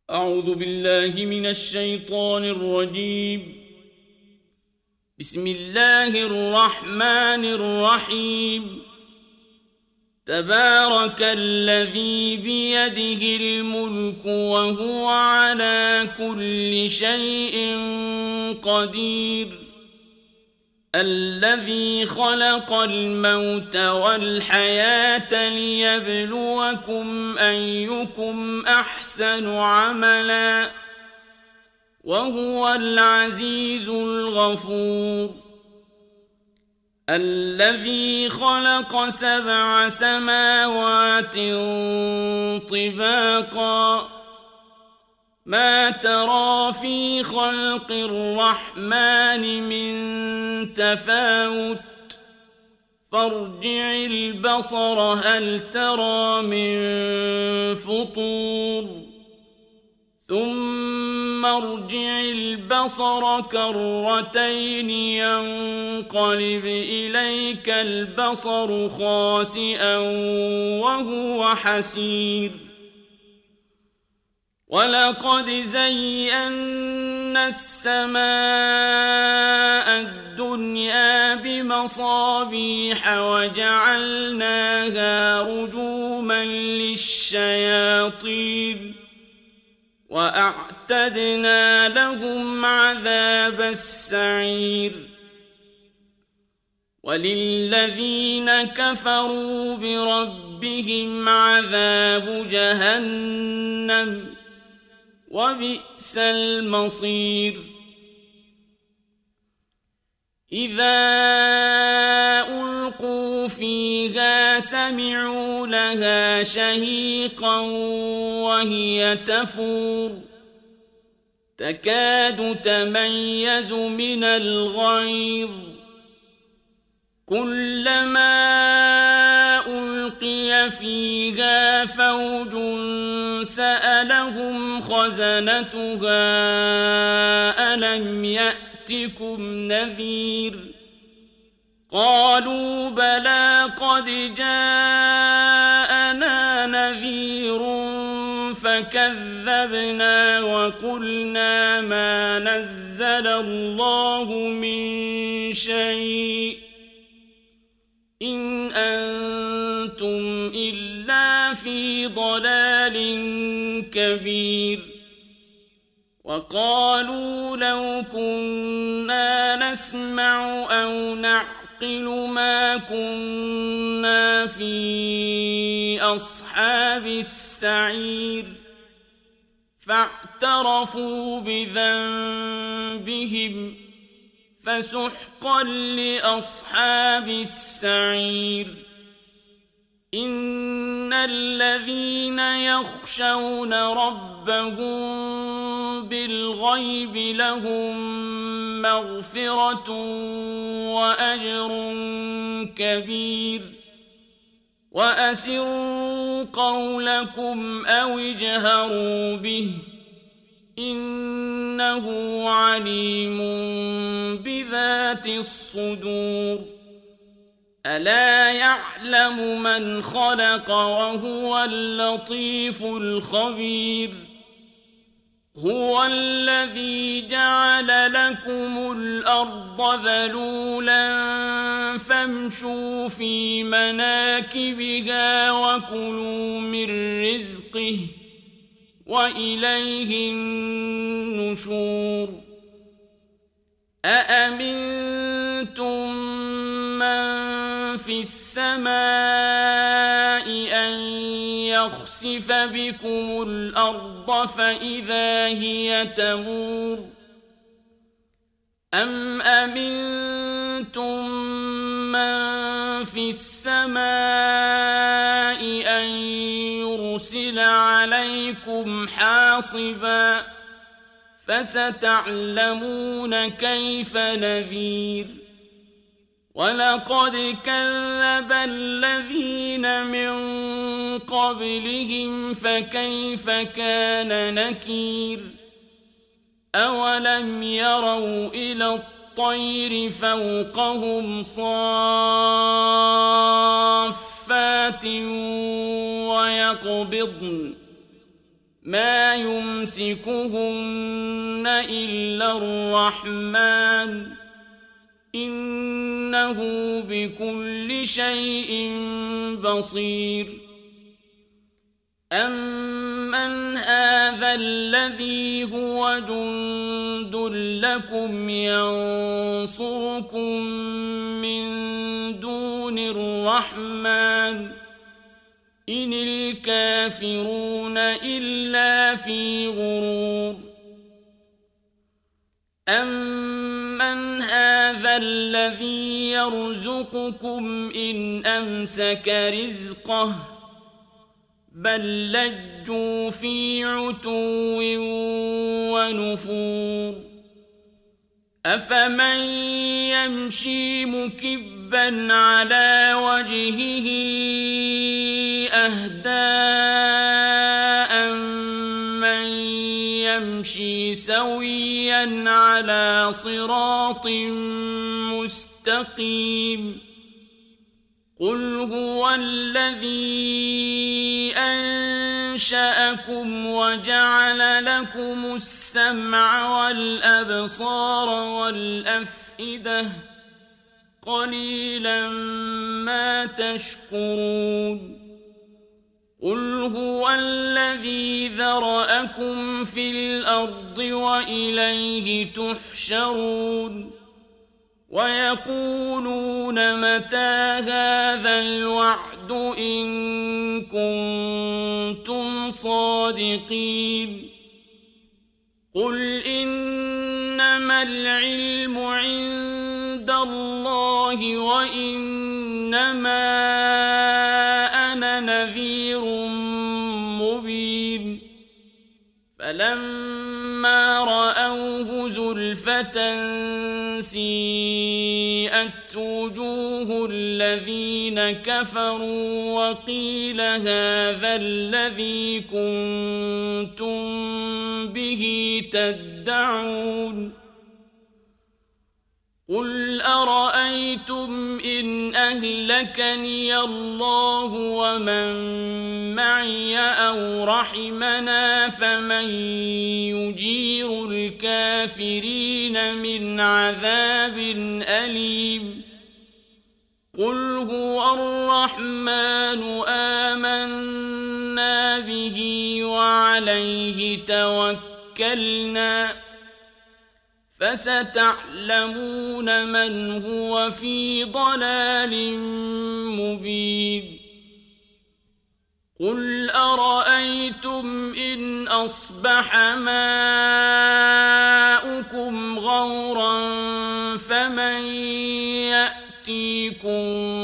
أعوذ بالله من الشيطان الرجيم. بسم الله الرحمن الرحيم. تبارك الذي بيده الملك وهو على كل شيء قدير. الذي خلق الموت والحياة ليبلوكم أيكم أحسن عملا وهو العزيز الغفور. الذي خلق 7 سماوات طباقا ما ترى في خلق الرحمن من تفاوت فارجع البصر هل ترى من فطور ثم ارجع البصر كرتين ينقلب إليك البصر خاسئا وهو حسير. ولقد زينا السماء الدنيا بمصابيح وجعلناها رجوما للشياطين وأعتدنا لهم عذاب السعير. وللذين كفروا بربهم عذاب جهنم وبئس المصير. إذا ألقوا فيها سمعوا لها شهيقا وهي تفور تكاد تميز من الغيظ كلما ألقي فيها فوج سألهم خزنتها ألم يأتكم نذير قالوا بلى قد جاءنا نذير فكذبنا وقلنا ما نزل الله من شيء إن أنتم إلا في ضلال كبير. وقالوا لو كنا نسمع أو نعقل ما كنا في أصحاب السعير فاعترفوا بذنبهم فسحقا لأصحاب السعير. إن الذين يخشون ربهم بالغيب لهم مغفرة وأجر كبير. وأسروا قولكم أو اجهروا به إنه عليم بذات الصدور. ألا يعلم من خلق وهو اللطيف الخبير. هو الذي جعل لكم الأرض ذلولا فامشوا في مناكبها وكلوا من رزقه وإليه النشور. أأمنتم من في السماء أن يخسف بكم الأرض فإذا هي تمور أم أمنتم من في السماء أن يرسل عليكم حاصبا فستعلمون كيف نذير. ولقد كذب الذين من قبلهم فكيف كان نكير. أولم يروا إلى الطير فوقهم صافات ويقبضن ما يمسكهن إلا الرحمن إنه بكل شيء بصير أمن هذا الذي هو جند لكم ينصركم من دون الرحمن إن الكافرون إلا في غرور أمن هذا الذي يرزقكم إن أمسك رزقه بل لجوا في عتو ونفور أفمن يمشي مكبا على وجهه أهدى من يمشي سويا على صراط مستقيم قل هو الذي أنشأكم وجعل لكم السمع والأبصار والأفئدة قليلا ما تشكرون قل هو الذي ذرأكم في الأرض وإليه تحشرون ويقولون متى هذا الوعد إن كنتم صادقين قل إنما العلم عند الله وإنما أنا نذير مبين فلما رأوه زلفة سيئت وجوه الذين كفروا وقيل هذا الذي كنتم به تدعون قل أرأيتم إن أهلكني الله ومن معي أو رحمنا فمن يجير الكافرين من عذاب أليم قل هو الرحمن آمنا به وعليه توكلنا فستعلمون من هو في ضلال مبين قل أرأيتم إن أصبح ماؤكم غورا فمن يأتيكم